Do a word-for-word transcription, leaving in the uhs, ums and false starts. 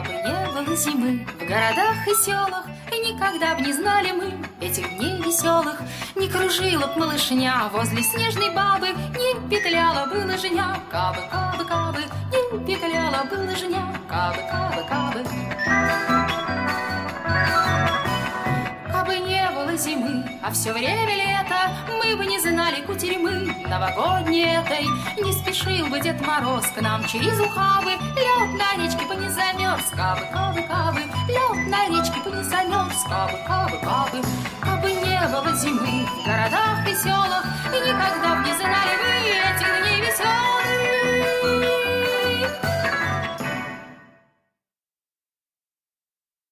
Кабы не было зимы в городах и селах, и никогда б не знали мы этих дней веселых. Не кружила б малышня возле снежной бабы, не петляла бы лыжня. Кабы, кабы, кабы, не петляла бы лыжня. Кабы, кабы, кабы. Кабы не было зимы, а все время лето, мы бы не знали кутерьмы новогодней этой. Не спешил бы Дед Мороз к нам через ухабы, лед на речке бы не замерз. Кабы, кабы, кабы, лед на речке бы не замерз. Кабы, кабы, кабы. Кабы не было зимы в городах и селах, и никогда б не знали вы этих дней веселых.